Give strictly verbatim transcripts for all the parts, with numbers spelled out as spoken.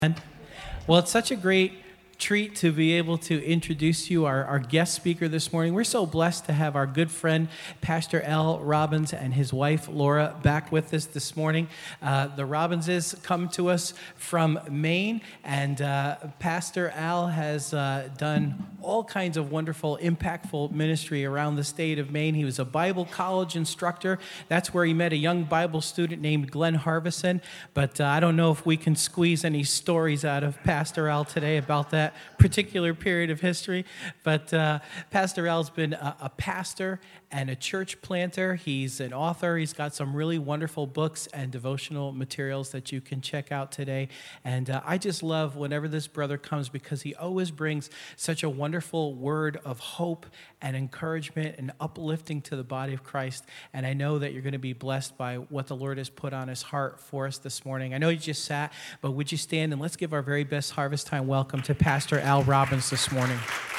Well, it's such a great treat to be able to introduce you, our, our guest speaker this morning. We're so blessed to have our good friend, Pastor Al Robbins, and his wife, Laura, back with us this morning. Uh, the Robbinses come to us from Maine, and uh, Pastor Al has uh, done all kinds of wonderful, impactful ministry around the state of Maine. He was a Bible college instructor. That's where he met a young Bible student named Glenn Harbison, but uh, I don't know if we can squeeze any stories out of Pastor Al today about that particular period of history, but uh, Pastor Al's been a, a pastor and a church planter. He's an author. He's got some really wonderful books and devotional materials that you can check out today. And uh, I just love whenever this brother comes because he always brings such a wonderful word of hope and encouragement and uplifting to the body of Christ. And I know that you're going to be blessed by what the Lord has put on his heart for us this morning. I know you just sat, but would you stand and let's give our very best Harvest Time welcome to Pastor Al Robbins this morning.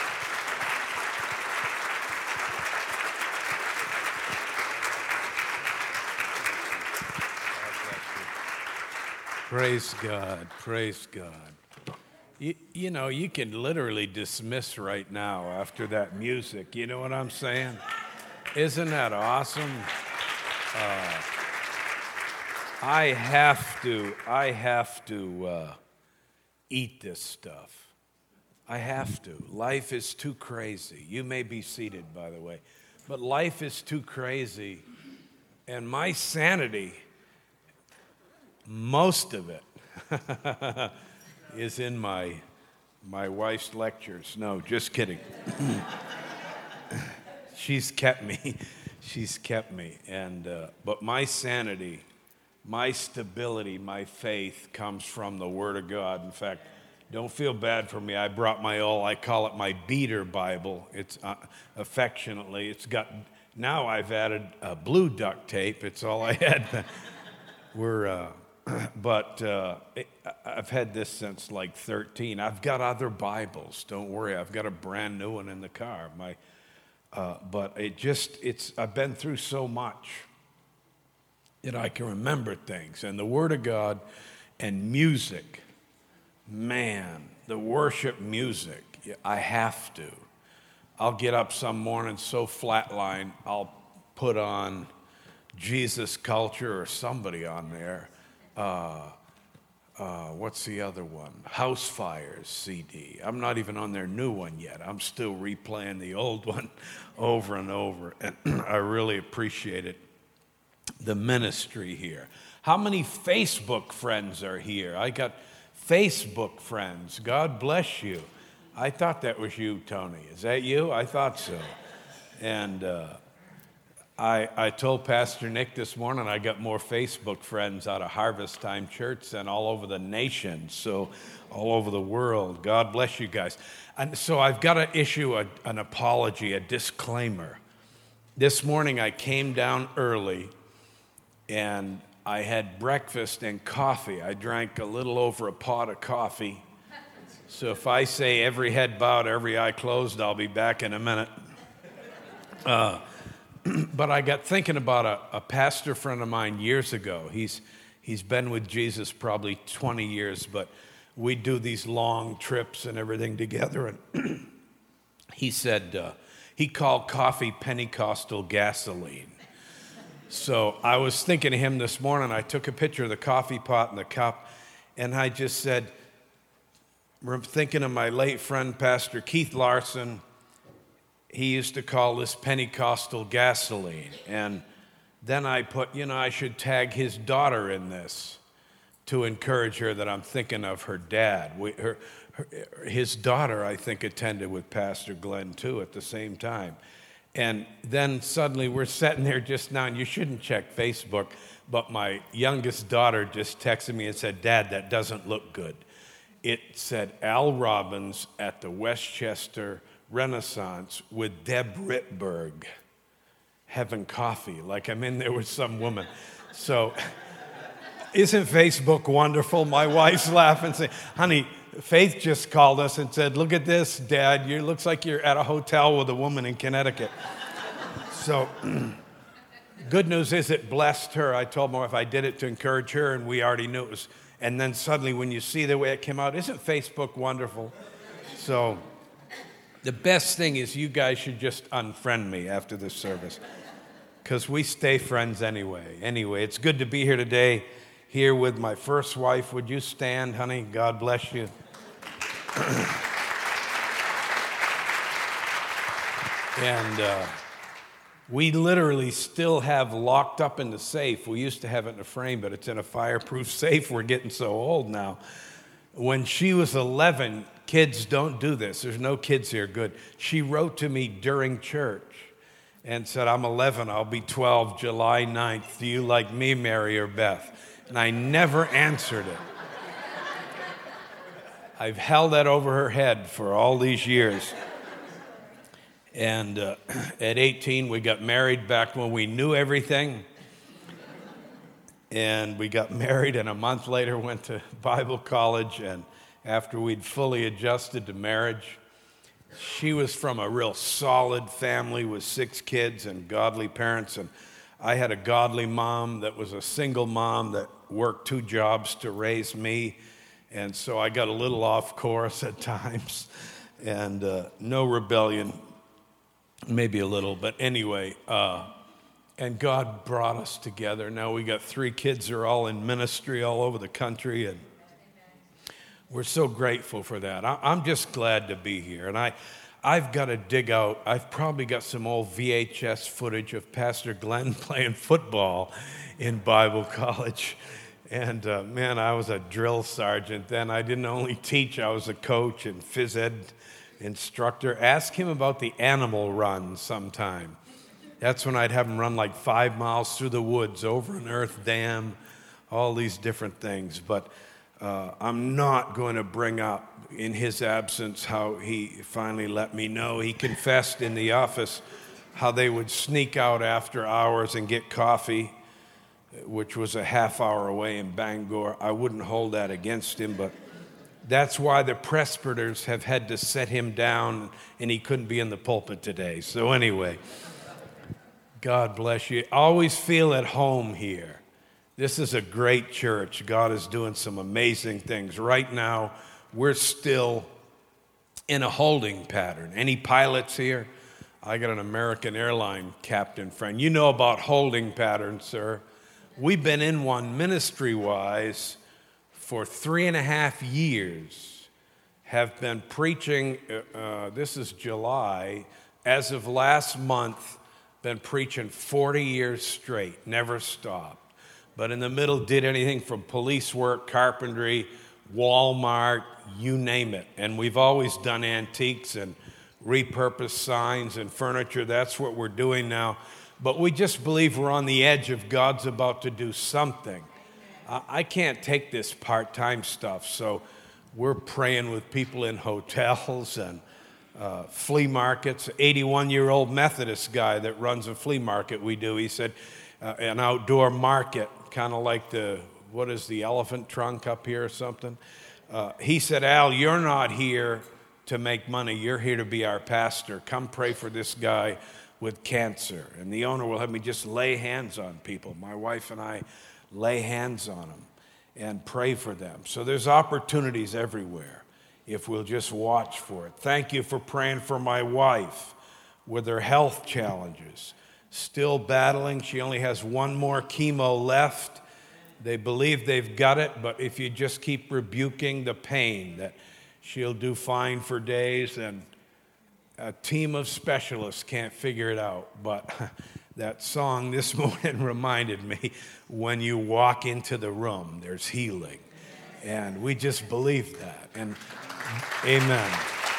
Praise God, praise God. You, you know, you can literally dismiss right now after that music. You know what I'm saying? Isn't that awesome? Uh, I have to, I have to uh, eat this stuff. I have to. Life is too crazy. You may be seated, by the way. But life is too crazy. And my sanity, most of it, is in my my wife's lectures. No, just kidding. She's kept me. She's kept me. And uh, but my sanity, my stability, my faith comes from the Word of God. In fact, don't feel bad for me. I brought my all. I call it my beater Bible. It's uh, affectionately. It's got. Now I've added uh, blue duct tape. It's all I had. We're. Uh, But uh, I've had this since like thirteen. I've got other Bibles. Don't worry. I've got a brand new one in the car. My, uh, but it just, it's, I've been through so much that I can remember things. And the Word of God and music, man, the worship music, I have to. I'll get up some morning so flatline, I'll put on Jesus Culture or somebody on there. Uh, uh, what's the other one? House Fires C D. I'm not even on their new one yet. I'm still replaying the old one over and over, and I really appreciate it. The ministry here. How many Facebook friends are here? I got Facebook friends. God bless you. I thought that was you, Tony. Is that you? I thought so. And uh, I, I told Pastor Nick this morning I got more Facebook friends out of Harvest Time Church than all over the nation, so all over the world. God bless you guys. And so I've got to issue a, an apology, a disclaimer. This morning I came down early and I had breakfast and coffee. I drank a little over a pot of coffee. So if I say every head bowed, every eye closed, I'll be back in a minute. Uh, But I got thinking about a, a pastor friend of mine years ago. He's he's been with Jesus probably twenty years, but we do these long trips and everything together. And he said uh, he called coffee Pentecostal gasoline. So I was thinking of him this morning. I took a picture of the coffee pot and the cup, and I just said, I'm thinking of my late friend, Pastor Keith Larson. He used to call this Pentecostal gasoline. And then I put, you know, I should tag his daughter in this to encourage her that I'm thinking of her dad. We, her, her, his daughter, I think, attended with Pastor Glenn, too, at the same time. And then suddenly we're sitting there just now, and you shouldn't check Facebook, but my youngest daughter just texted me and said, Dad, that doesn't look good. It said Al Robbins at the Westchester Renaissance with Deb Rittberg having coffee, like I'm in there with some woman. So isn't Facebook wonderful? My wife's laughing, saying, honey, Faith just called us and said, look at this, Dad. You looks like you're at a hotel with a woman in Connecticut. So good news is it blessed her. I told my wife I did it to encourage her, and we already knew it was And then suddenly when you see the way it came out, isn't Facebook wonderful? So the best thing is you guys should just unfriend me after this service, because we stay friends anyway. Anyway, it's good to be here today, here with my first wife. Would you stand, honey? God bless you. And uh, we literally still have locked up in the safe. We used to have it in a frame, but it's in a fireproof safe. We're getting so old now. When she was eleven, kids don't do this. There's no kids here. Good. She wrote to me during church and said, I'm eleven, I'll be twelve July ninth. Do you like me, Mary or Beth? And I never answered it. I've held that over her head for all these years. And uh, at eighteen, we got married back when we knew everything. And we got married, and a month later went to Bible college. And after we'd fully adjusted to marriage, she was from a real solid family with six kids and godly parents. And I had a godly mom that was a single mom that worked two jobs to raise me. And so I got a little off course at times. And uh, no rebellion. Maybe a little, but anyway, uh, and God brought us together. Now we got three kids who are all in ministry all over the country, and we're so grateful for that. I, I'm just glad to be here, and I, I've got to dig out. I've probably got some old V H S footage of Pastor Glenn playing football in Bible college, and uh, man, I was a drill sergeant then. I didn't only teach, I was a coach and phys ed instructor. Ask him about the animal run sometime. That's when I'd have him run like five miles through the woods, over an earth dam, all these different things. But uh, I'm not going to bring up, in his absence, how he finally let me know. He confessed in the office how they would sneak out after hours and get coffee, which was a half hour away in Bangor. I wouldn't hold that against him, but that's why the presbyters have had to set him down, and he couldn't be in the pulpit today. So anyway, God bless you. Always feel at home here. This is a great church. God is doing some amazing things. Right now, we're still in a holding pattern. Any pilots here? I got an American airline captain friend. You know about holding patterns, sir. We've been in one ministry-wise for three and a half years, have been preaching, uh, uh, this is July, as of last month, been preaching forty years straight, never stopped. But in the middle, did anything from police work, carpentry, Walmart, you name it. And we've always done antiques and repurposed signs and furniture. That's what we're doing now. But we just believe we're on the edge of God's about to do something. I can't take this part-time stuff, so we're praying with people in hotels and uh, flea markets. eighty-one-year-old Methodist guy that runs a flea market we do. He said uh, an outdoor market, kind of like the, what is the elephant trunk up here or something? Uh, he said, Al, you're not here to make money. You're here to be our pastor. Come pray for this guy with cancer. And the owner will have me just lay hands on people. My wife and I lay hands on them and pray for them. So there's opportunities everywhere if we'll just watch for it. Thank you for praying for my wife with her health challenges. Still battling. She only has one more chemo left. They believe they've got it, but if you just keep rebuking the pain, that she'll do fine for days, and a team of specialists can't figure it out. But that song this morning reminded me, when you walk into the room, there's healing. And we just believe that. And amen.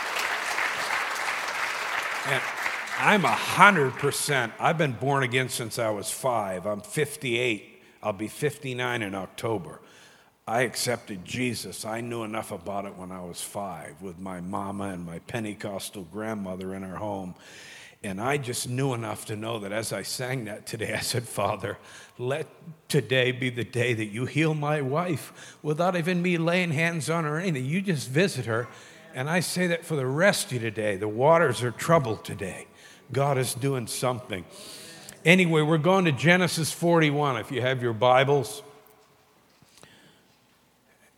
And I'm one hundred percent, I've been born again since I was five. I'm fifty-eight. I'll be fifty-nine in October. I accepted Jesus. I knew enough about it when I was five with my mama and my Pentecostal grandmother in our home. And I just knew enough to know that as I sang that today, I said, Father, let today be the day that you heal my wife without even me laying hands on her or anything. You just visit her. And I say that for the rest of you today. The waters are troubled today. God is doing something. Anyway, we're going to Genesis forty-one, if you have your Bibles.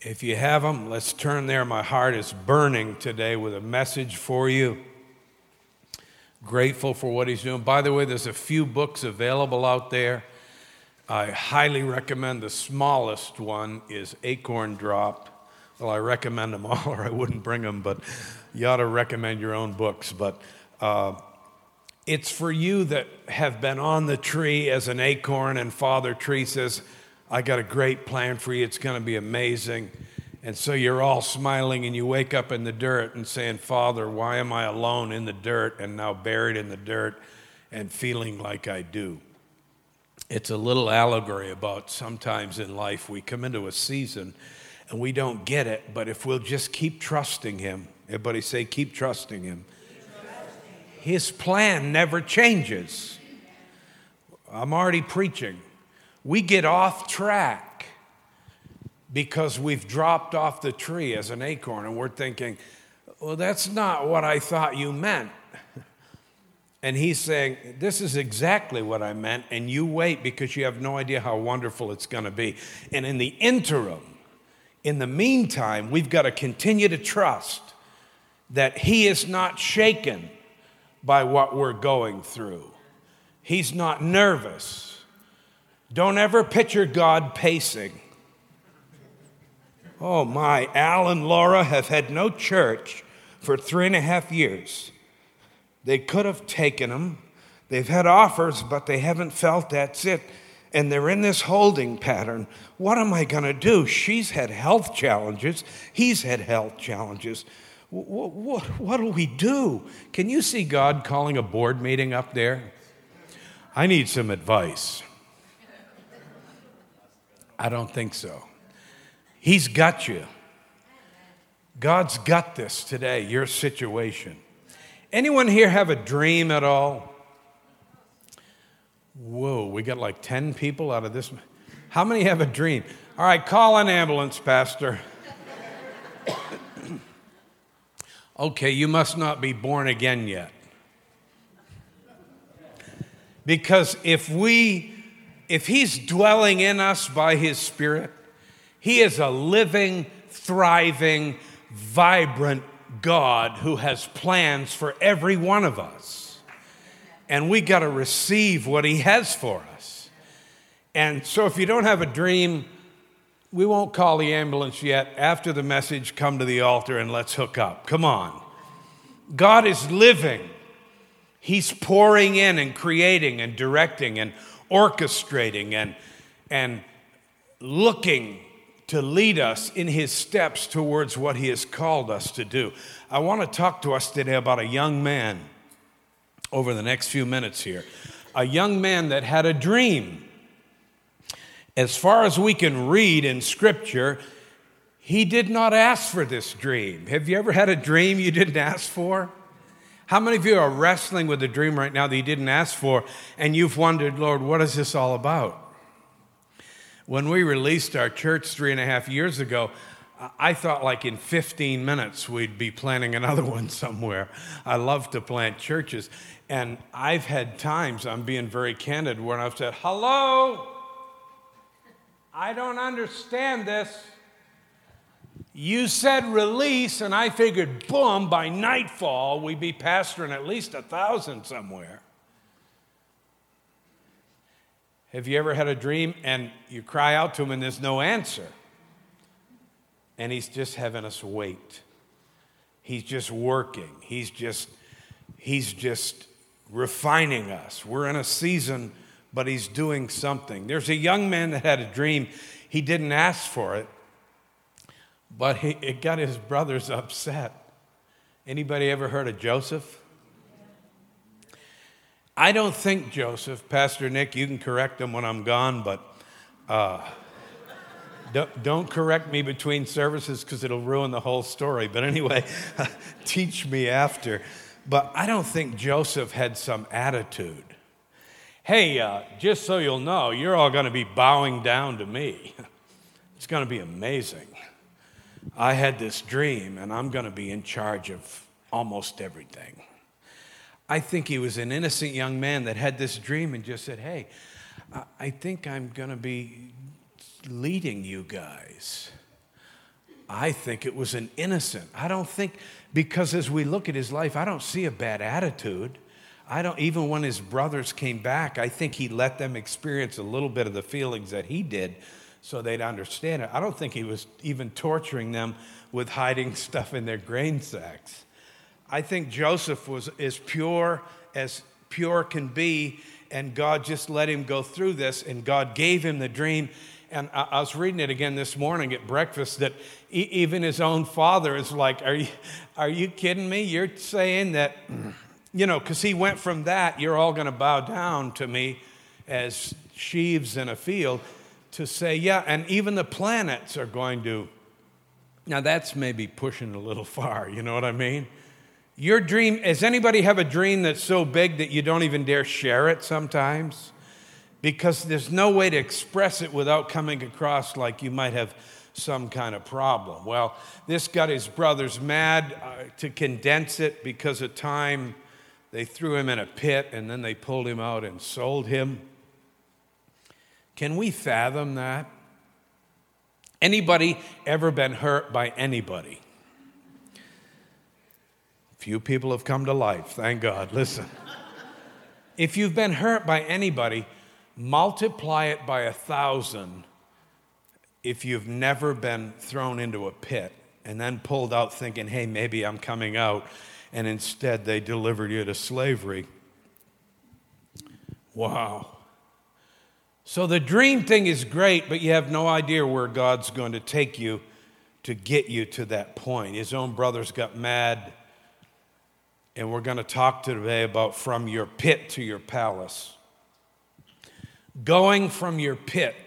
If you have them, let's turn there. My heart is burning today with a message for you. Grateful for what he's doing. By the way, there's a few books available out there. I highly recommend the smallest one is Acorn Drop. Well, I recommend them all, or I wouldn't bring them, but you ought to recommend your own books. But uh, it's for you that have been on the tree as an acorn, and Father Tree says, I got a great plan for you. It's going to be amazing. And so you're all smiling, and you wake up in the dirt and saying, Father, why am I alone in the dirt and now buried in the dirt and feeling like I do? It's a little allegory about sometimes in life we come into a season and we don't get it, but if we'll just keep trusting him, everybody say, keep trusting him. Keep trusting. His plan never changes. I'm already preaching. We get off track because we've dropped off the tree as an acorn, and we're thinking, well, that's not what I thought you meant. And he's saying, this is exactly what I meant, and you wait because you have no idea how wonderful it's going to be. And in the interim, in the meantime, we've got to continue to trust that he is not shaken by what we're going through. He's not nervous. Don't ever picture God pacing. Oh my, Al and Laura have had no church for three and a half years. They could have taken them. They've had offers, but they haven't felt that's it. And they're in this holding pattern. What am I going to do? She's had health challenges. He's had health challenges. What, what, what do we do? Can you see God calling a board meeting up there? I need some advice. I don't think so. He's got you. God's got this today, your situation. Anyone here have a dream at all? Whoa, we got like ten people out of this. How many have a dream? All right, call an ambulance, Pastor. Okay, you must not be born again yet. Because if we, if he's dwelling in us by his Spirit, he is a living, thriving, vibrant God who has plans for every one of us. And we got to receive what he has for us. And so if you don't have a dream, we won't call the ambulance yet. After the message, come to the altar and let's hook up. Come on. God is living. He's pouring in and creating and directing and orchestrating and, and looking to lead us in his steps towards what he has called us to do. I want to talk to us today about a young man over the next few minutes here. A young man that had a dream. As far as we can read in Scripture, he did not ask for this dream. Have you ever had a dream you didn't ask for? How many of you are wrestling with a dream right now that you didn't ask for, and you've wondered, Lord, what is this all about? When we released our church three and a half years ago, I thought like in fifteen minutes we'd be planning another one somewhere. I love to plant churches. And I've had times, I'm being very candid, where I've said, hello, I don't understand this. You said release, and I figured, boom, by nightfall, we'd be pastoring at least a thousand somewhere. Have you ever had a dream and you cry out to him and there's no answer? And he's just having us wait. He's just working. He's just, he's just refining us. We're in a season, but he's doing something. There's a young man that had a dream. He didn't ask for it, but he, it got his brothers upset. Anybody ever heard of Joseph? I don't think Joseph, Pastor Nick, you can correct him when I'm gone, but uh, don't, don't correct me between services because it'll ruin the whole story. But anyway, teach me after. But I don't think Joseph had some attitude. Hey, uh, just so you'll know, you're all going to be bowing down to me. It's going to be amazing. I had this dream, and I'm going to be in charge of almost everything. I think he was an innocent young man that had this dream and just said, hey, I think I'm going to be leading you guys. I think it was an innocent. I don't think, because as we look at his life, I don't see a bad attitude. I don't, even when his brothers came back, I think he let them experience a little bit of the feelings that he did so they'd understand it. I don't think he was even torturing them with hiding stuff in their grain sacks. I think Joseph was as pure as pure can be, and God just let him go through this, and God gave him the dream. And I, I was reading it again this morning at breakfast that e- even his own father is like, are you, are you kidding me? You're saying that, you know, because he went from that, you're all going to bow down to me as sheaves in a field, to say, yeah, and even the planets are going to. Now that's maybe pushing a little far, you know what I mean? Your dream, does anybody have a dream that's so big that you don't even dare share it sometimes? Because there's no way to express it without coming across like you might have some kind of problem. Well, this got his brothers mad. Uh, to condense it, because of time, they threw him in a pit and then they pulled him out and sold him. Can we fathom that? Anybody ever been hurt by anybody? Few people have come to life, thank God. Listen, if you've been hurt by anybody, multiply it by a thousand if you've never been thrown into a pit and then pulled out thinking, hey, maybe I'm coming out, and instead they delivered you to slavery. Wow. So the dream thing is great, but you have no idea where God's going to take you to get you to that point. His own brothers got mad, and we're going to talk today about from your pit to your palace. Going from your pit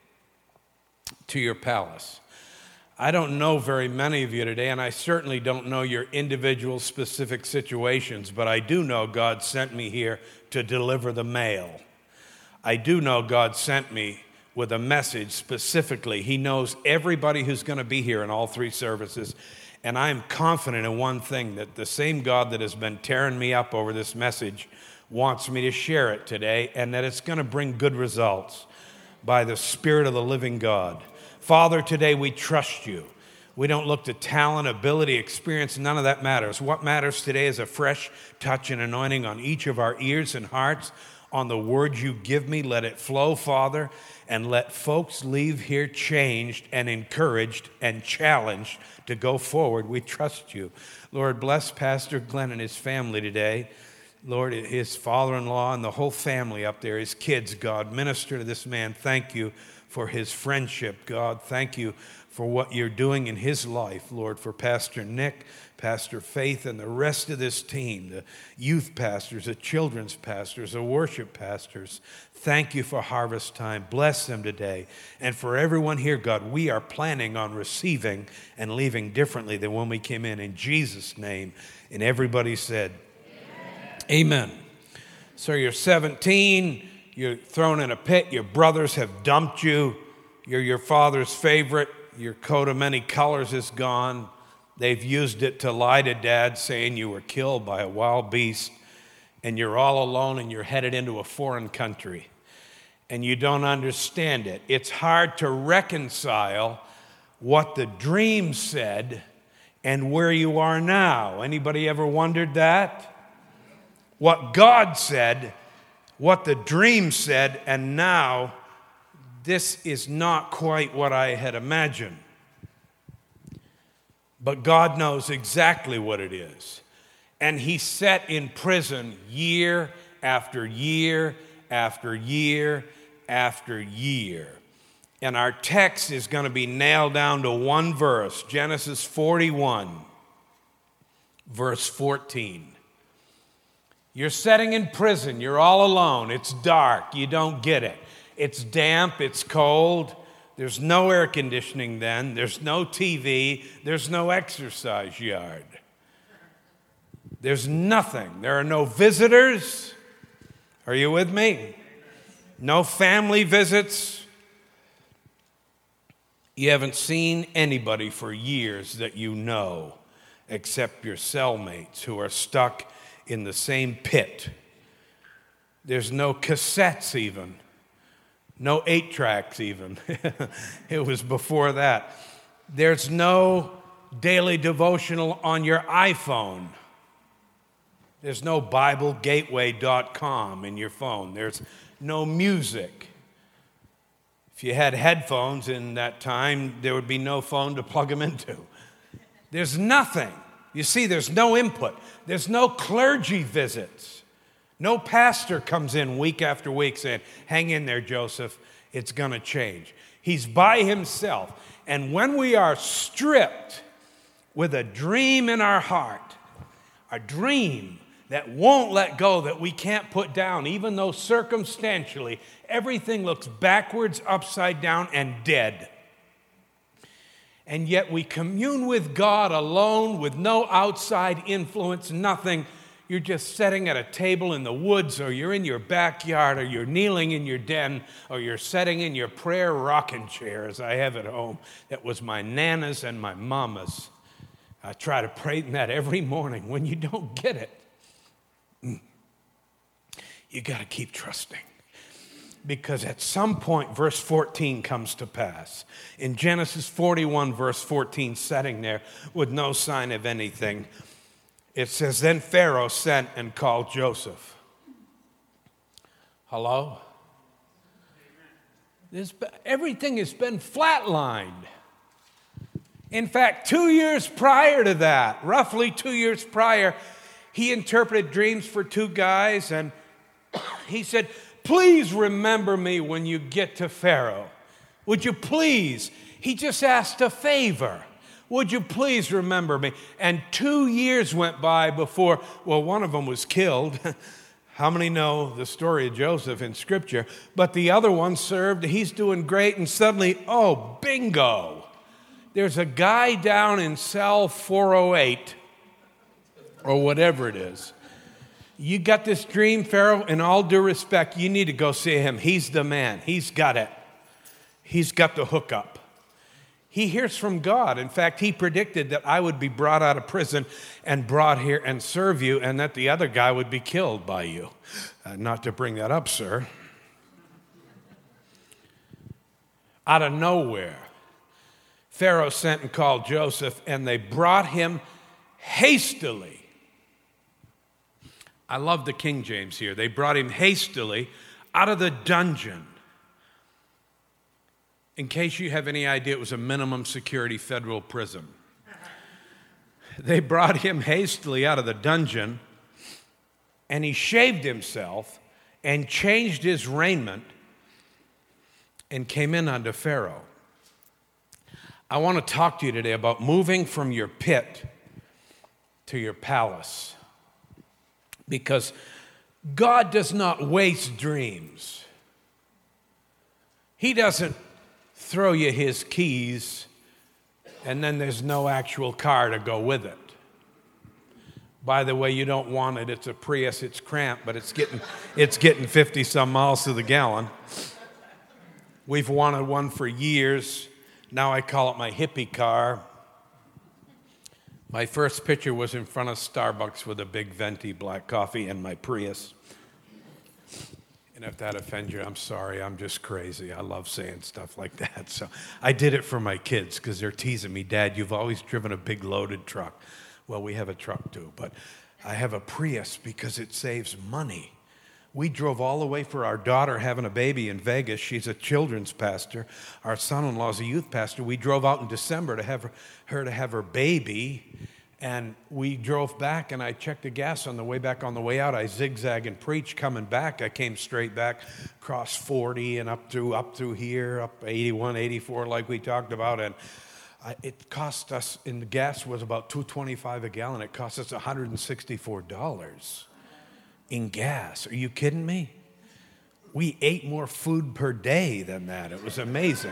to your palace. I don't know very many of you today, and I certainly don't know your individual specific situations, but I do know God sent me here to deliver the mail. I do know God sent me with a message specifically. He knows everybody who's going to be here in all three services. And I'm confident in one thing, that the same God that has been tearing me up over this message wants me to share it today, and that it's going to bring good results by the Spirit of the living God. Father, today we trust you. We don't look to talent, ability, experience. None of that matters. What matters today is a fresh touch and anointing on each of our ears and hearts. On the word you give me, let it flow, Father, and let folks leave here changed and encouraged and challenged to go forward. We trust you. Lord, bless Pastor Glenn and his family today. Lord, his father-in-law and the whole family up there, his kids, God, minister to this man. Thank you for his friendship, God. Thank you for what you're doing in his life, Lord, for Pastor Nick, Pastor Faith, and the rest of this team, the youth pastors, the children's pastors, the worship pastors. Thank you for harvest time. Bless them today. And for everyone here, God, we are planning on receiving and leaving differently than when we came in. In Jesus' name. And everybody said, Amen. Amen. So you're seventeen, you're thrown in a pit, your brothers have dumped you, you're your father's favorite, your coat of many colors is gone. They've used it to lie to dad, saying you were killed by a wild beast, and you're all alone and you're headed into a foreign country, and you don't understand it. It's hard to reconcile what the dream said and where you are now. Anybody ever wondered that? What God said, what the dream said, and now this is not quite what I had imagined. But God knows exactly what it is. And he sat in prison year after year after year after year. And our text is going to be nailed down to one verse, Genesis forty-one, verse fourteen. You're sitting in prison. You're all alone. It's dark. You don't get it. It's damp. It's cold. There's no air conditioning then. There's no T V. There's no exercise yard. There's nothing. There are no visitors. Are you with me? No family visits. You haven't seen anybody for years that you know, except your cellmates who are stuck in the same pit. There's no cassettes even. No eight tracks even. It was before that. There's no daily devotional on your iPhone. There's no Bible Gateway dot com in your phone. There's no music. If you had headphones in that time, there would be no phone to plug them into. There's nothing. You see, there's no input. There's no clergy visits. No pastor comes in week after week saying, hang in there, Joseph, it's going to change. He's by himself. And when we are stripped with a dream in our heart, a dream that won't let go, that we can't put down, even though circumstantially everything looks backwards, upside down, and dead. And yet we commune with God alone with no outside influence, nothing. You're just sitting at a table in the woods, or you're in your backyard, or you're kneeling in your den, or you're sitting in your prayer rocking chair, as I have at home. That was my Nana's and my Mama's. I try to pray in that every morning. When you don't get it, you got to keep trusting. Because at some point, verse fourteen comes to pass. In Genesis forty-one, verse fourteen, sitting there with no sign of anything, it says, then Pharaoh sent and called Joseph. Hello? This, everything has been flatlined. In fact, two years prior to that, roughly two years prior, he interpreted dreams for two guys, and he said, please remember me when you get to Pharaoh. Would you please? He just asked a favor. Would you please remember me? And two years went by before, well, one of them was killed. How many know the story of Joseph in Scripture? But the other one served. He's doing great, and suddenly, oh, bingo. There's a guy down in cell four oh eight, or whatever it is. You got this dream, Pharaoh? In all due respect, you need to go see him. He's the man. He's got it. He's got the hookup. He hears from God. In fact, he predicted that I would be brought out of prison and brought here and serve you, and that the other guy would be killed by you. Uh, not to bring that up, sir. Out of nowhere, Pharaoh sent and called Joseph, and they brought him hastily. I love the King James here. They brought him hastily out of the dungeon. In case you have any idea, it was a minimum security federal prison. They brought him hastily out of the dungeon, and he shaved himself and changed his raiment and came in unto Pharaoh. I want to talk to you today about moving from your pit to your palace. Because God does not waste dreams. He doesn't throw you his keys and then there's no actual car to go with it. By the way, you don't want it. It's a Prius. It's cramped, but it's getting it's getting fifty some miles to the gallon. We've wanted one for years. Now I call it my hippie car. My first picture was in front of Starbucks with a big venti black coffee and my Prius. And if that offends you, I'm sorry. I'm just crazy. I love saying stuff like that. So I did it for my kids because they're teasing me, Dad, you've always driven a big loaded truck. Well, we have a truck too, but I have a Prius because it saves money. We drove all the way for our daughter having a baby in Vegas. She's a children's pastor. Our son-in-law's a youth pastor. We drove out in December to have her, her to have her baby. And we drove back, and I checked the gas on the way back. On the way out, I zigzag and preach. Coming back, I came straight back, across forty and up through up through here, up eighty-one, eighty-four, like we talked about. And I, it cost us, and the gas was about two twenty-five a gallon. It cost us one hundred sixty-four dollars in gas. Are you kidding me? We ate more food per day than that. It was amazing.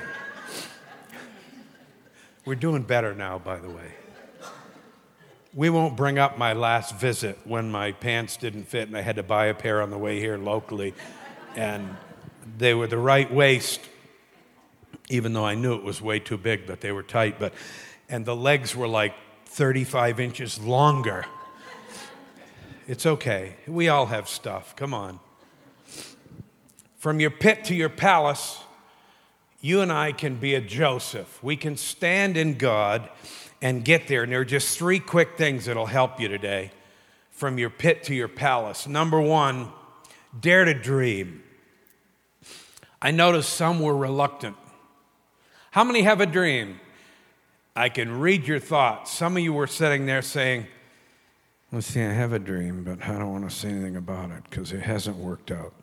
We're doing better now, by the way. We won't bring up my last visit when my pants didn't fit and I had to buy a pair on the way here locally. And they were the right waist, even though I knew it was way too big, but they were tight. But and the legs were like thirty-five inches longer. It's okay. We all have stuff. Come on. From your pit to your palace, you and I can be a Joseph. We can stand in God and get there. And there are just three quick things that'll help you today from your pit to your palace. Number one, dare to dream. I noticed some were reluctant. How many have a dream? I can read your thoughts. Some of you were sitting there saying, well, see, I have a dream, but I don't want to say anything about it because it hasn't worked out.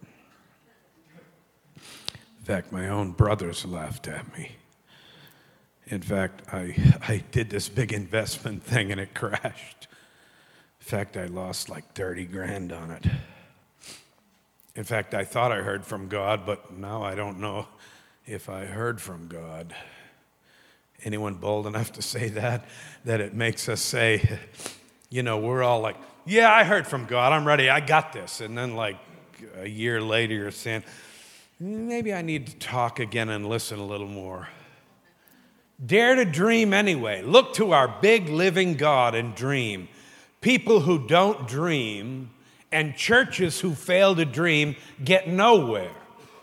In fact, my own brothers laughed at me. In fact, I, I did this big investment thing and it crashed. In fact, I lost like thirty grand on it. In fact, I thought I heard from God, but now I don't know if I heard from God. Anyone bold enough to say that? That it makes us say, you know, we're all like, yeah, I heard from God. I'm ready. I got this. And then like a year later, you're saying, maybe I need to talk again and listen a little more. Dare to dream anyway. Look to our big living God and dream. People who don't dream and churches who fail to dream get nowhere.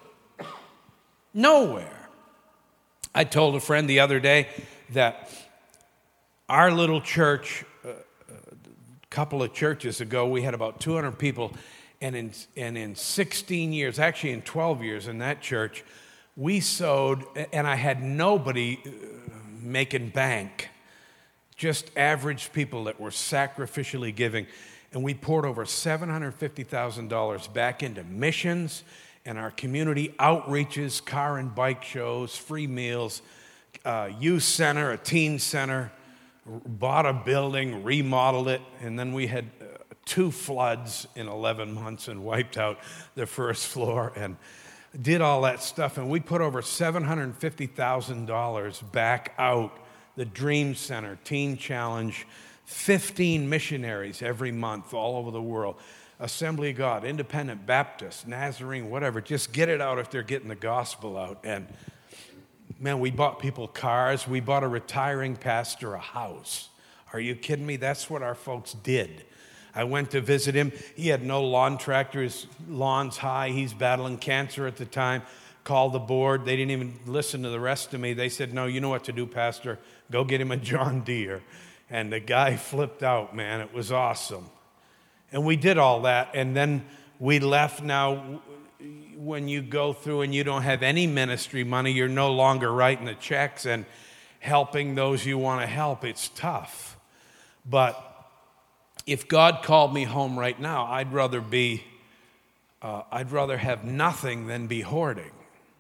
Nowhere. I told a friend the other day that our little church, uh, a couple of churches ago, we had about two hundred people, and in, and in sixteen years, actually in twelve years in that church, we sowed, and I had nobody making bank, just average people that were sacrificially giving. And we poured over seven hundred fifty thousand dollars back into missions and our community outreaches, car and bike shows, free meals, uh, youth center, a teen center, bought a building, remodeled it, and then we had uh, two floods in eleven months and wiped out the first floor and did all that stuff. And we put over seven hundred fifty thousand dollars back out, the Dream Center, Teen Challenge, fifteen missionaries every month all over the world. Assembly of God, Independent Baptist, Nazarene, whatever. Just get it out if they're getting the gospel out. And man, we bought people cars. We bought a retiring pastor a house. Are you kidding me? That's what our folks did. I went to visit him. He had no lawn tractor. His lawn's high. He's battling cancer at the time. Called the board. They didn't even listen to the rest of me. They said, no, you know what to do, Pastor. Go get him a John Deere. And the guy flipped out, man. It was awesome. And we did all that. And then we left. Now, when you go through and you don't have any ministry money, you're no longer writing the checks and helping those you want to help. It's tough. But if God called me home right now, I'd rather be, uh, I'd rather have nothing than be hoarding.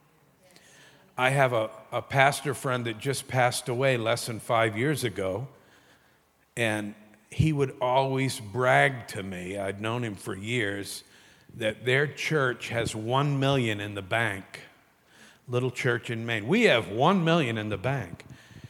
I have a, a pastor friend that just passed away less than five years ago, and he would always brag to me, I'd known him for years, that their church has one million in the bank. Little church in Maine. We have one million in the bank.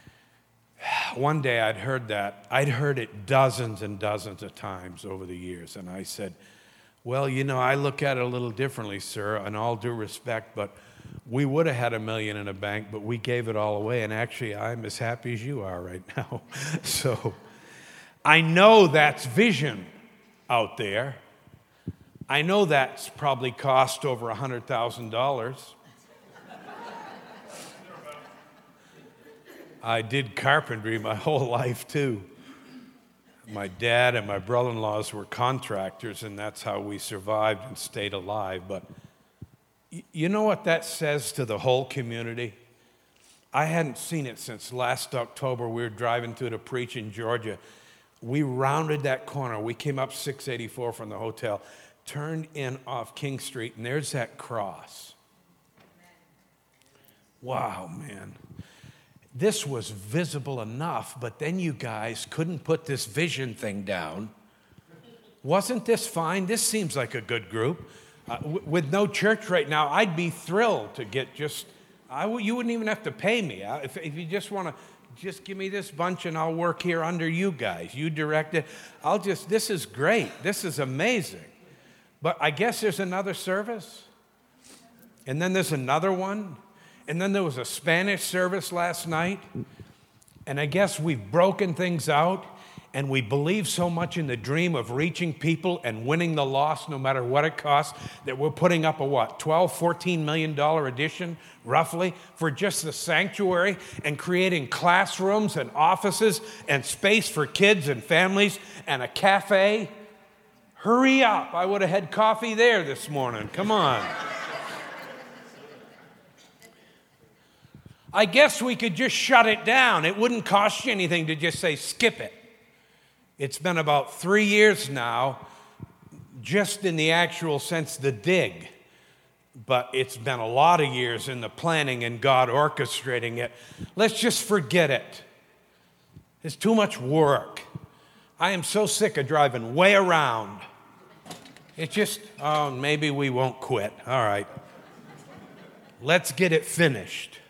One day I'd heard that. I'd heard it dozens and dozens of times over the years. And I said, well, you know, I look at it a little differently, sir, in all due respect, but we would have had a million in a bank, but we gave it all away. And actually, I'm as happy as you are right now. So I know that's vision out there. I know that's probably cost over one hundred thousand dollars. I did carpentry my whole life, too. My dad and my brother-in-laws were contractors, and that's how we survived and stayed alive. But you know what that says to the whole community? I hadn't seen it since last October. We were driving through to preach in Georgia. We rounded that corner. We came up six eighty-four from the hotel, turned in off King Street, and there's that cross. Wow, man. This was visible enough, but then you guys couldn't put this vision thing down. Wasn't this fine? This seems like a good group. Uh, w- with no church right now, I'd be thrilled to get just, I w- you wouldn't even have to pay me. Uh, if, if you just want to, just give me this bunch and I'll work here under you guys. You direct it. I'll just, this is great. This is amazing. But I guess there's another service. And then there's another one. And then there was a Spanish service last night. And I guess we've broken things out. and we believe so much in the dream of reaching people and winning the lost no matter what it costs that we're putting up a what, twelve, fourteen million dollar addition roughly for just the sanctuary and creating classrooms and offices and space for kids and families and a cafe. Hurry up. I would have had coffee there this morning. Come on. I guess we could just shut it down. It wouldn't cost you anything to just say, skip it. It's been about three years now, just in the actual sense, the dig. But it's been a lot of years in the planning and God orchestrating it. Let's just forget it. It's too much work. I am so sick of driving way around. It's just, oh, maybe we won't quit. All right. Let's get it finished.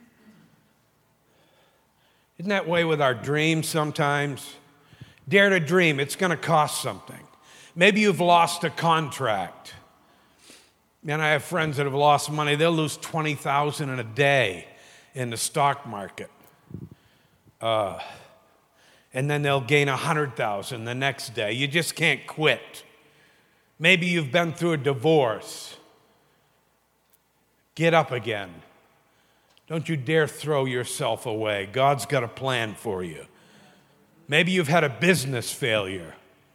Isn't that way with our dreams sometimes? Dare to dream. It's going to cost something. Maybe you've lost a contract. Man, I have friends that have lost money. They'll lose twenty thousand dollars in a day in the stock market. Uh, and then they'll gain one hundred thousand dollars the next day. You just can't quit. Maybe you've been through a divorce. Get up again. Don't you dare throw yourself away. God's got a plan for you. Maybe you've had a business failure.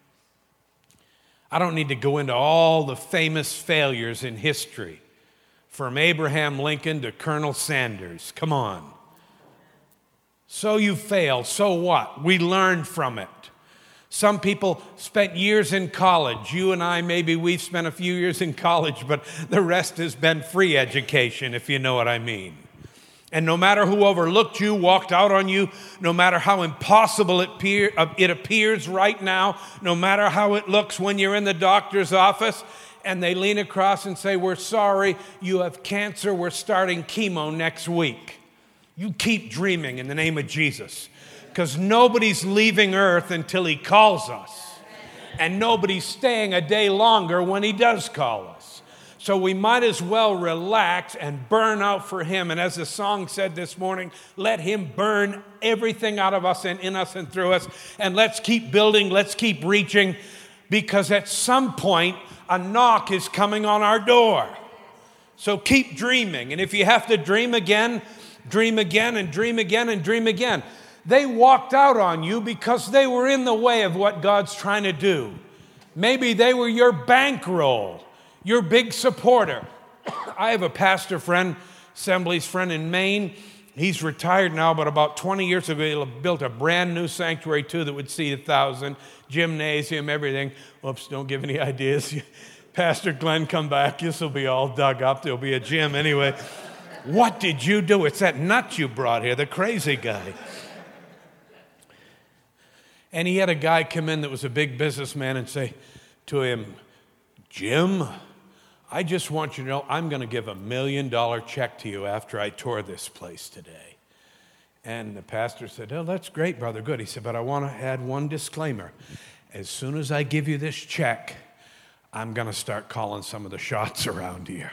I don't need to go into all the famous failures in history, from Abraham Lincoln to Colonel Sanders. Come on. So you failed. So what? We learned from it. Some people spent years in college. You and I, maybe we've spent a few years in college, but the rest has been free education, if you know what I mean. And no matter who overlooked you, walked out on you, no matter how impossible it, appear, it appears right now, no matter how it looks when you're in the doctor's office and they lean across and say, we're sorry, you have cancer, we're starting chemo next week. You keep dreaming in the name of Jesus, because nobody's leaving earth until he calls us, and nobody's staying a day longer when he does call us. So we might as well relax and burn out for him. And as the song said this morning, let him burn everything out of us and in us and through us. And let's keep building, let's keep reaching, because at some point, a knock is coming on our door. So keep dreaming. And if you have to dream again, dream again and dream again and dream again. They walked out on you because they were in the way of what God's trying to do. Maybe they were your bankroll. Your big supporter. I have a pastor friend, Assembly's friend in Maine. He's retired now, but about twenty years ago, he built a brand new sanctuary too that would seat a thousand, gymnasium, everything. Whoops, don't give any ideas. Pastor Glenn, come back. This will be all dug up. There'll be a gym anyway. What did you do? It's that nut you brought here, the crazy guy. And he had a guy come in that was a big businessman and say to him, Jim, I just want you to know I'm going to give a million dollar check to you after I tour this place today. And the pastor said, oh, that's great, brother, good. He said, but I want to add one disclaimer. As soon as I give you this check, I'm going to start calling some of the shots around here.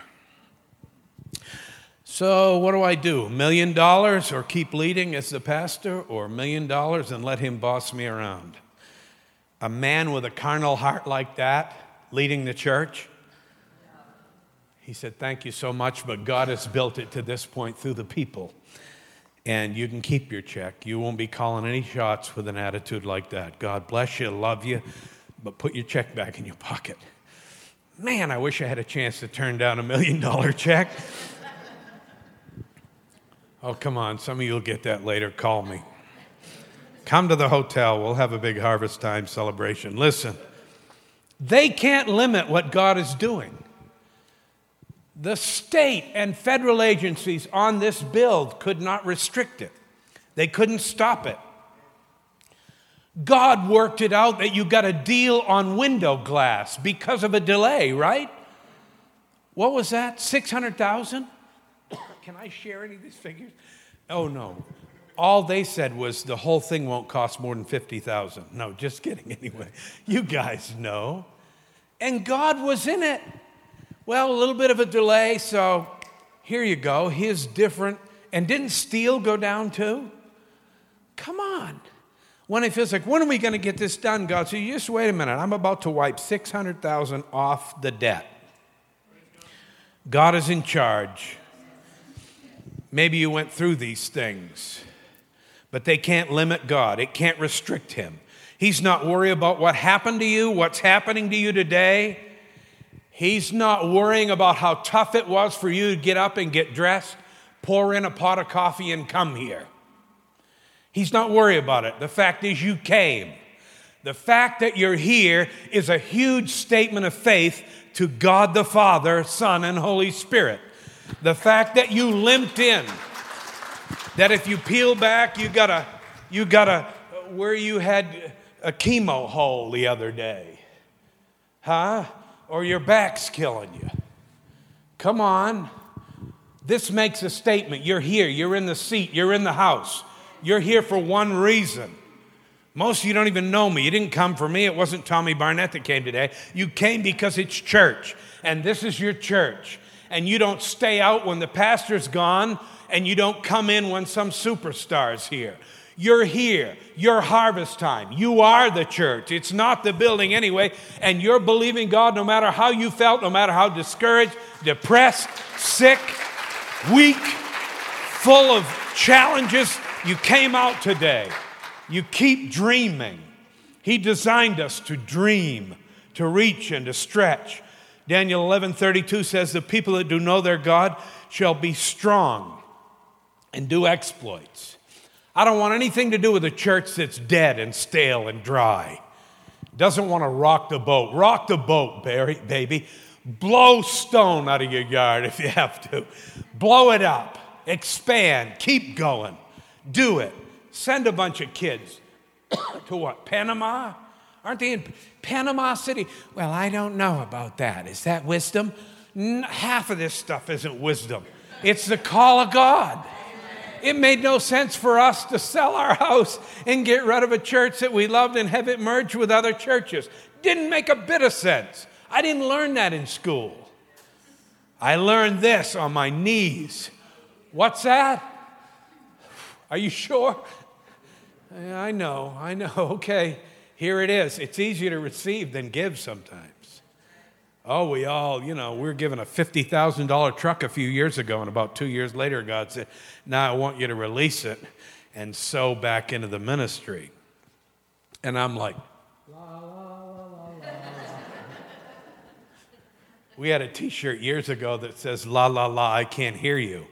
So what do I do? A million dollars or keep leading as the pastor, or a million dollars and let him boss me around? A man with a carnal heart like that leading the church? He said, thank you so much, but God has built it to this point through the people. And you can keep your check. You won't be calling any shots with an attitude like that. God bless you, love you, but put your check back in your pocket. Man, I wish I had a chance to turn down a million dollar check. Oh, come on. Some of you will get that later. Call me. Come to the hotel. We'll have a big harvest time celebration. Listen, they can't limit what God is doing. The state and federal agencies on this build could not restrict it. They couldn't stop it. God worked it out that you got a deal on window glass because of a delay, right? What was that? six hundred thousand dollars? Can I share any of these figures? Oh, no. All they said was the whole thing won't cost more than fifty thousand dollars. No, just kidding anyway. You guys know. And God was in it. Well, a little bit of a delay, so here you go. His different. And didn't steel go down too? Come on. When it feels like, when are we going to get this done, God? So you just wait a minute. I'm about to wipe six hundred thousand dollars off the debt. God is in charge. Maybe you went through these things, but they can't limit God. It can't restrict him. He's not worried about what happened to you, what's happening to you today. He's not worrying about how tough it was for you to get up and get dressed, pour in a pot of coffee and come here. He's not worried about it. The fact is you came. The fact that you're here is a huge statement of faith to God the Father, Son, and Holy Spirit. The fact that you limped in, that if you peel back, you got a, you got a, where you had a chemo hole the other day, huh? Or your back's killing you. Come on. This makes a statement. You're here. You're in the seat. You're in the house. You're here for one reason. Most of you don't even know me. You didn't come for me. It wasn't Tommy Barnett that came today. You came because it's church, and this is your church. And you don't stay out when the pastor's gone, and you don't come in when some superstar's here. You're here. You're harvest time. You are the church. It's not the building anyway, and you're believing God no matter how you felt, no matter how discouraged, depressed, sick, weak, full of challenges. You came out today. You keep dreaming. He designed us to dream, to reach and to stretch. Daniel eleven thirty-two says, the people that do know their God shall be strong and do exploits. I don't want anything to do with a church that's dead and stale and dry. Doesn't want to rock the boat. Rock the boat, baby. Blow stone out of your yard if you have to. Blow it up. Expand. Keep going. Do it. Send a bunch of kids to what? Panama? Aren't they in Panama City? Well, I don't know about that. Is that wisdom? N- half of this stuff isn't wisdom. It's the call of God. It made no sense for us to sell our house and get rid of a church that we loved and have it merged with other churches. Didn't make a bit of sense. I didn't learn that in school. I learned this on my knees. What's that? Are you sure? I know, I know. Okay, here it is. It's easier to receive than give sometimes. Oh, we all, you know, we were given a fifty thousand dollars truck a few years ago, and about two years later, God said, now I want you to release it and sow back into the ministry. And I'm like, la, la, la, la, la. We had a t-shirt years ago that says, la, la, la, I can't hear you.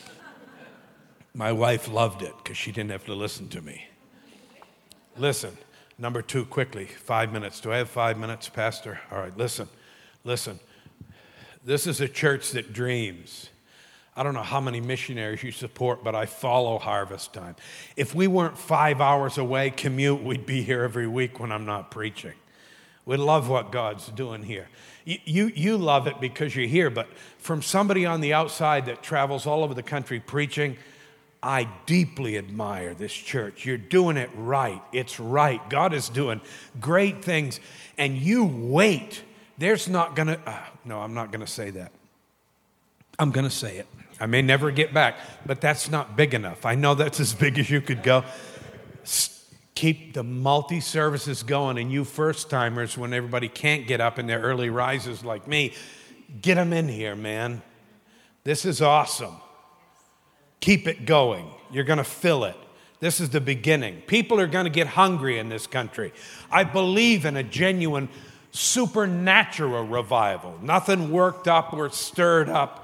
My wife loved it because she didn't have to listen to me. Listen, number two, quickly, five minutes. Do I have five minutes, Pastor? All right, listen, listen. This is a church that dreams. I don't know how many missionaries you support, but I follow Harvest Time. If we weren't five hours away, commute, we'd be here every week when I'm not preaching. We love what God's doing here. You, you, you love it because you're here, but from somebody on the outside that travels all over the country preaching, I deeply admire this church. You're doing it right. It's right. God is doing great things. And you wait. There's not going to, uh, no, I'm not going to say that. I'm going to say it. I may never get back, but that's not big enough. I know that's as big as you could go. S- keep the multi-services going. And you first-timers, when everybody can't get up in their early rises like me, get them in here, man. This is awesome. Keep it going. You're going to fill it. This is the beginning. People are going to get hungry in this country. I believe in a genuine supernatural revival. Nothing worked up or stirred up.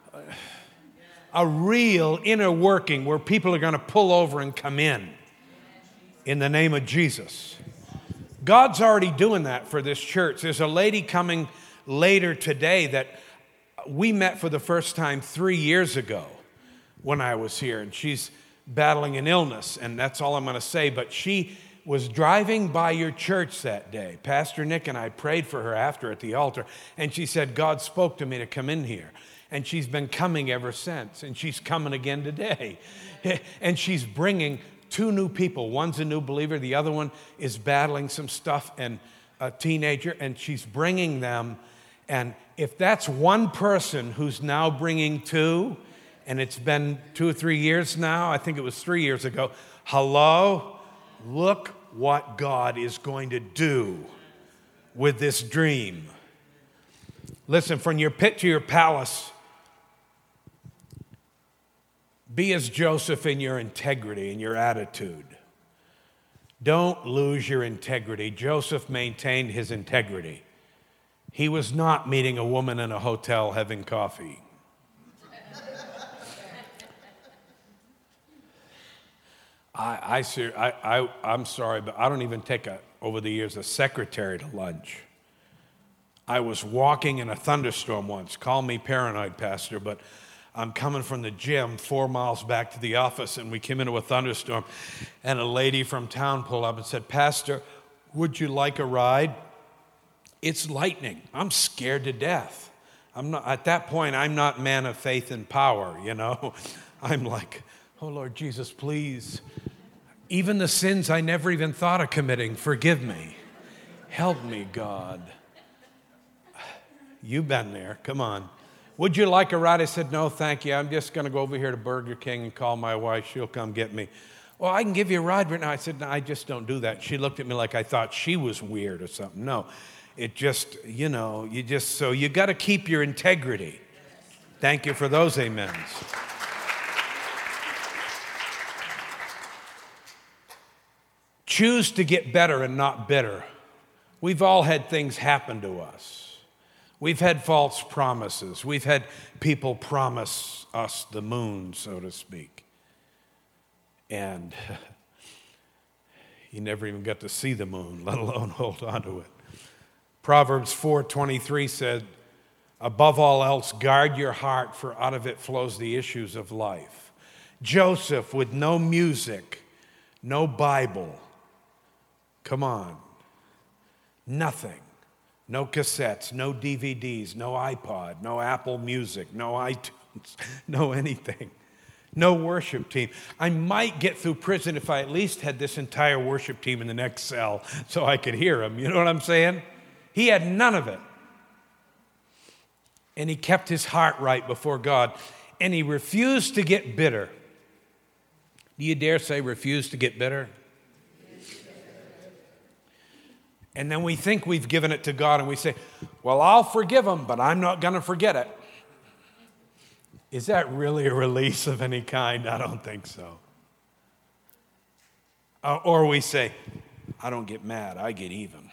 A real inner working where people are going to pull over and come in. In the name of Jesus. God's already doing that for this church. There's a lady coming later today that we met for the first time three years ago. When I was here, and she's battling an illness, and that's all I'm going to say, but she was driving by your church that day. Pastor Nick and I prayed for her after at the altar, and she said, God spoke to me to come in here, and she's been coming ever since, and she's coming again today, and she's bringing two new people. One's a new believer, the other one is battling some stuff, and a teenager, and she's bringing them, and if that's one person who's now bringing two, and it's been two or three years now. I think it was three years ago. Hello? Look what God is going to do with this dream. Listen, from your pit to your palace, be as Joseph in your integrity and your attitude. Don't lose your integrity. Joseph maintained his integrity. He was not meeting a woman in a hotel having coffee. I, I, I, I, I'm sorry, but I don't even take, a, over the years, a secretary to lunch. I was walking in a thunderstorm once. Call me paranoid, Pastor, but I'm coming from the gym four miles back to the office, and we came into a thunderstorm, and a lady from town pulled up and said, Pastor, would you like a ride? It's lightning. I'm scared to death. I'm not, at that point, I'm not man of faith and power, you know. I'm like, oh, Lord Jesus, please. Even the sins I never even thought of committing, forgive me. Help me, God. You've been there. Come on. Would you like a ride? I said, no, thank you. I'm just going to go over here to Burger King and call my wife. She'll come get me. Well, I can give you a ride right now. I said, no, I just don't do that. She looked at me like I thought she was weird or something. No, it just, you know, you just, so you got to keep your integrity. Thank you for those amens. Choose to get better and not bitter. We've all had things happen to us. We've had false promises. We've had people promise us the moon, so to speak. And you never even got to see the moon, let alone hold on to it. Proverbs four twenty-three said, above all else, guard your heart, for out of it flows the issues of life. Joseph, with no music, no Bible, come on, nothing. No cassettes, no D V Ds, no iPod, no Apple Music, no iTunes, no anything. No worship team. I might get through prison if I at least had this entire worship team in the next cell so I could hear him. You know what I'm saying? He had none of it. And he kept his heart right before God. And he refused to get bitter. Do you dare say refuse to get bitter? And then we think we've given it to God and we say, well, I'll forgive him, but I'm not going to forget it. Is that really a release of any kind? I don't think so. Uh, or we say, I don't get mad, I get even.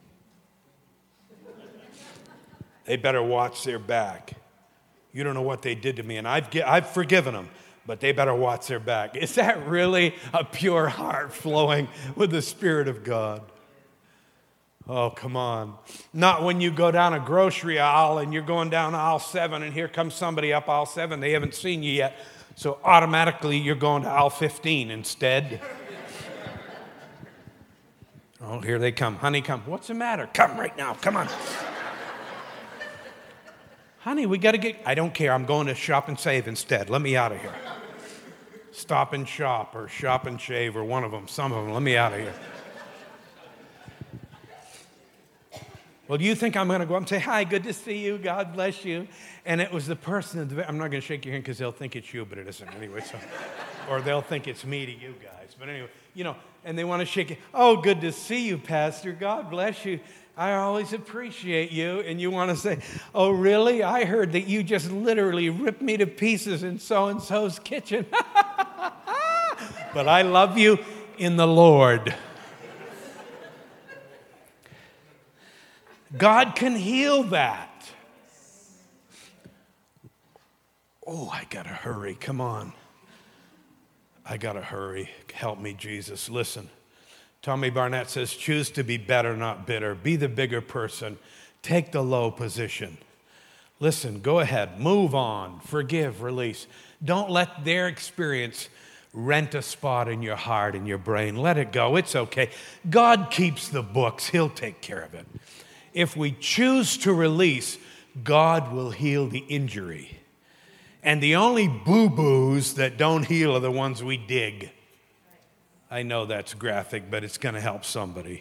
They better watch their back. You don't know what they did to me, and I've, I've forgiven them, but they better watch their back. Is that really a pure heart flowing with the Spirit of God? Oh, come on. Not when you go down a grocery aisle and you're going down aisle seven and here comes somebody up aisle seven. They haven't seen you yet. So automatically you're going to aisle fifteen instead. Oh, here they come. Honey, come. What's the matter? Come right now. Come on. Honey, we got to get... I don't care. I'm going to Shop and Save instead. Let me out of here. Stop and Shop or Shop and Shave or one of them. Some of them. Let me out of here. Well, do you think I'm going to go up and say, hi, good to see you, God bless you? And it was the person, at the, I'm not going to shake your hand because they'll think it's you, but it isn't anyway. So, or they'll think it's me to you guys. But anyway, you know, and they want to shake it. Oh, good to see you, Pastor. God bless you. I always appreciate you. And you want to say, oh, really? I heard that you just literally ripped me to pieces in so-and-so's kitchen. But I love you in the Lord. God can heal that. Oh, I got to hurry. Come on. I got to hurry. Help me, Jesus. Listen, Tommy Barnett says, choose to be better, not bitter. Be the bigger person. Take the low position. Listen, go ahead. Move on. Forgive, release. Don't let their experience rent a spot in your heart and your brain. Let it go. It's okay. God keeps the books. He'll take care of it. If we choose to release, God will heal the injury. And the only boo-boos that don't heal are the ones we dig. I know that's graphic, but it's going to help somebody.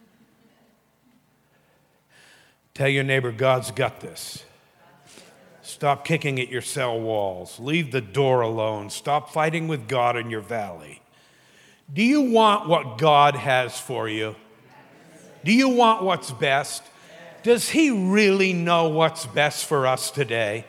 Tell your neighbor, God's got this. Stop kicking at your cell walls. Leave the door alone. Stop fighting with God in your valley. Do you want what God has for you? Do you want what's best? Does He really know what's best for us today?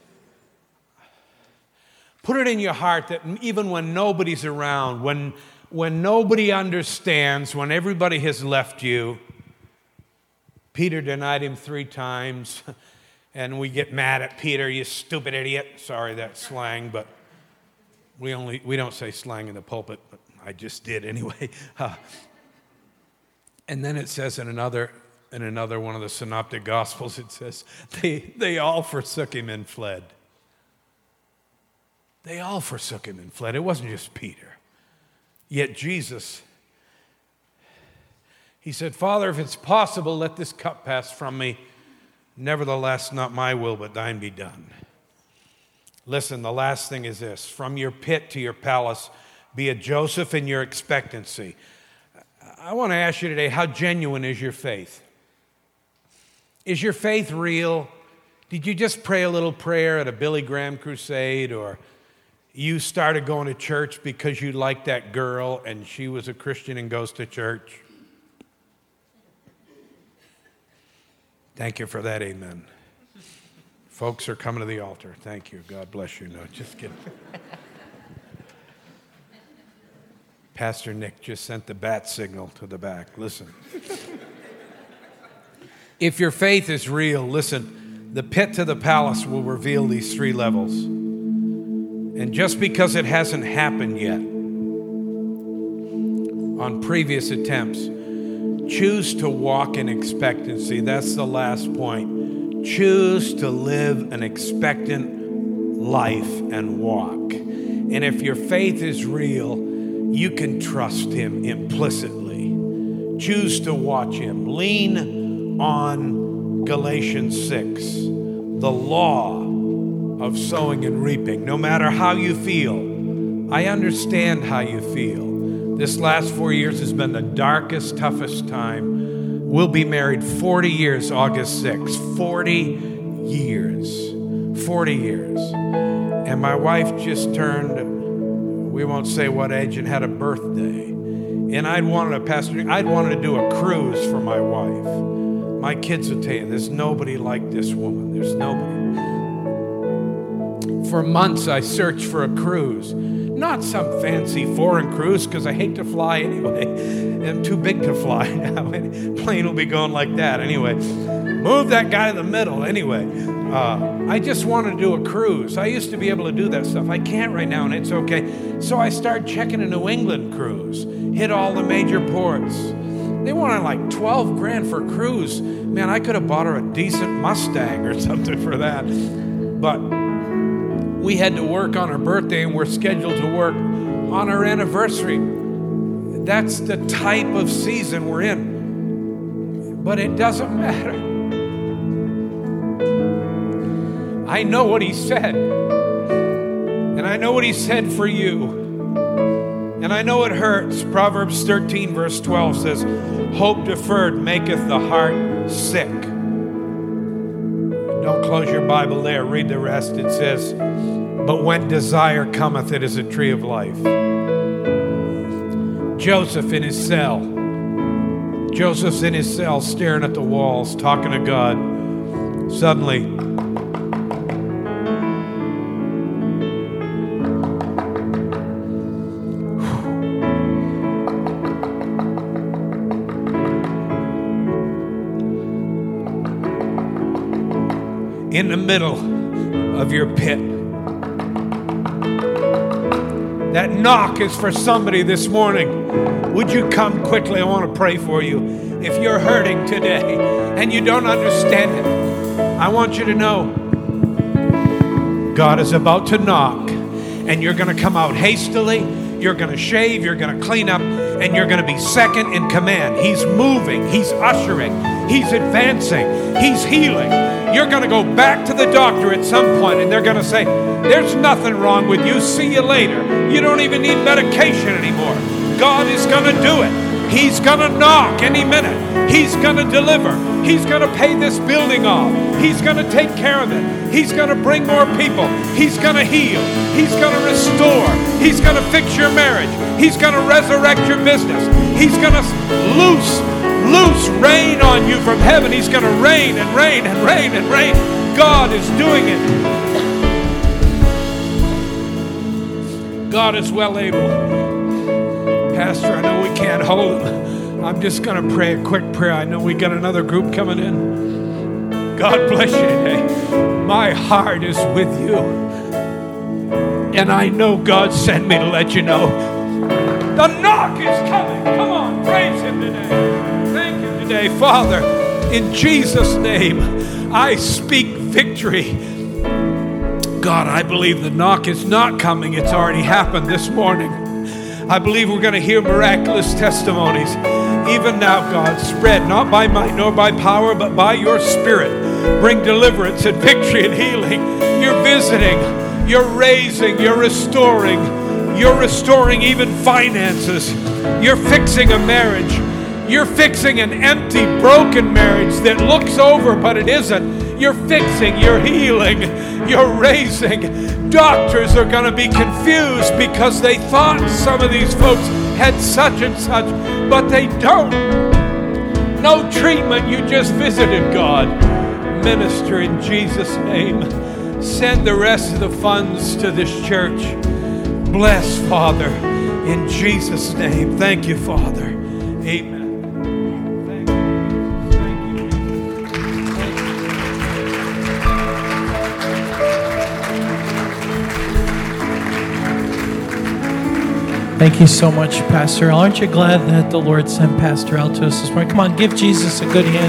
Put it in your heart that even when nobody's around, when, when nobody understands, when everybody has left you, Peter denied Him three times, and we get mad at Peter, you stupid idiot. Sorry, that's slang, but we only we don't say slang in the pulpit, but I just did anyway. Uh, and then it says in another in another one of the synoptic gospels, it says, they, they all forsook Him and fled. They all forsook Him and fled. It wasn't just Peter. Yet Jesus, He said, Father, if it's possible, let this cup pass from me. Nevertheless, not my will, but thine be done. Listen, the last thing is this. From your pit to your palace, be a Joseph in your expectancy. I want to ask you today, how genuine is your faith? Is your faith real? Did you just pray a little prayer at a Billy Graham crusade, or you started going to church because you liked that girl and she was a Christian and goes to church? Thank you for that, amen. Folks are coming to the altar. Thank you. God bless you. No, just kidding. Pastor Nick just sent the bat signal to the back. Listen. If your faith is real, listen, the pit to the palace will reveal these three levels. And just because it hasn't happened yet, on previous attempts, choose to walk in expectancy. That's the last point. Choose to live an expectant life and walk. And if your faith is real, you can trust Him implicitly. Choose to watch Him. Lean on Galatians six, the law of sowing and reaping. No matter how you feel, I understand how you feel. This last four years has been the darkest, toughest time. We'll be married forty years, August sixth. forty years. forty years. And my wife just turned, we won't say what age, and had a birthday. And I'd wanted a pastor, I'd wanted to do a cruise for my wife. My kids will tell you, there's nobody like this woman. There's nobody. For months, I searched for a cruise. Not some fancy foreign cruise, because I hate to fly anyway. I'm too big to fly now. Plane will be going like that anyway. Move that guy to the middle anyway. Uh, I just wanted to do a cruise. I used to be able to do that stuff. I can't right now, and it's okay. So I started checking a New England cruise. Hit all the major ports. They wanted like twelve grand for a cruise. Man, I could have bought her a decent Mustang or something for that. But we had to work on her birthday, and we're scheduled to work on her anniversary. That's the type of season we're in. But it doesn't matter. I know what He said. And I know what He said for you. And I know it hurts. Proverbs thirteen verse twelve says, hope deferred maketh the heart sick. Don't close your Bible there. Read the rest. It says, but when desire cometh, it is a tree of life. Joseph in his cell. Joseph's in his cell staring at the walls, talking to God. Suddenly, in the middle of your pit. That knock is for somebody this morning. Would you come quickly? I want to pray for you. If you're hurting today and you don't understand it, I want you to know God is about to knock, and you're going to come out hastily. You're going to shave. You're going to clean up, and you're going to be second in command. He's moving. He's ushering. He's advancing. He's healing. You're going to go back to the doctor at some point, and they're going to say, there's nothing wrong with you. See you later. You don't even need medication anymore. God is going to do it. He's going to knock any minute. He's going to deliver. He's going to pay this building off. He's going to take care of it. He's going to bring more people. He's going to heal. He's going to restore. He's going to fix your marriage. He's going to resurrect your business. He's going to loose, loose rain on you from heaven. He's going to rain and rain and rain and rain. God is doing it. God is well able. Pastor, I know we can't hold him. I'm just going to pray a quick prayer. I know we got another group coming in. God bless you today. My heart is with you. And I know God sent me to let you know. The knock is coming. Come on, praise him today. Thank you today. Father, in Jesus' name, I speak victory. God, I believe the knock is not coming. It's already happened this morning. I believe we're going to hear miraculous testimonies. Even now, God, spread not by might nor by power, but by your Spirit. Bring deliverance and victory and healing. You're visiting, you're raising, you're restoring. You're restoring even finances. You're fixing a marriage. You're fixing an empty, broken marriage that looks over, but it isn't. You're fixing, you're healing, you're raising. Doctors are going to be confused because they thought some of these folks had such and such, but they don't. No treatment, you just visited, God. Minister in Jesus' name. Send the rest of the funds to this church. Bless, Father, in Jesus' name. Thank you, Father. Amen. Thank you so much, Pastor Al. Aren't you glad that the Lord sent Pastor Al to us this morning? Come on, give Jesus a good hand.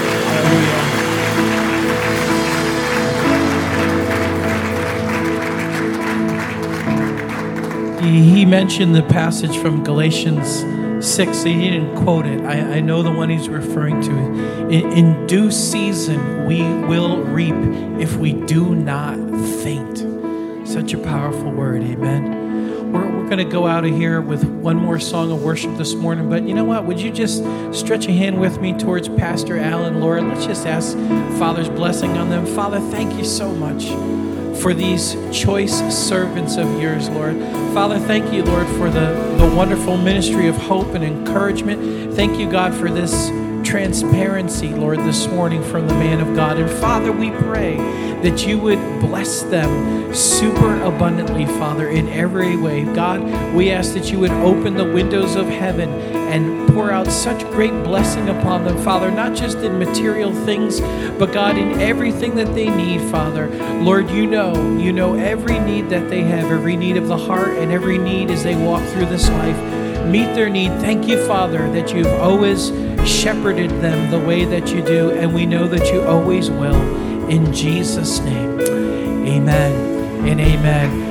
Hallelujah. He, he mentioned the passage from Galatians six. He didn't quote it. I, I know the one he's referring to. In, in due season, we will reap if we do not faint. Such a powerful word. Amen. We're, we're going to go out of here with one more song of worship this morning. But you know what? Would you just stretch a hand with me towards Pastor Al and Laura? Let's just ask Father's blessing on them. Father, thank you so much for these choice servants of yours, Lord. Father, thank you, Lord, for the, the wonderful ministry of hope and encouragement. Thank you, God, for this transparency, Lord, this morning from the man of God. And Father, we pray that you would bless them super abundantly, Father, in every way. God, we ask that you would open the windows of heaven and pour out such great blessing upon them, Father, not just in material things, but God, in everything that they need, Father. Lord, you know, you know every need that they have, every need of the heart and every need as they walk through this life. Meet their need. Thank you, Father, that you've always shepherded them the way that you do, and we know that you always will. In Jesus' name, amen and amen.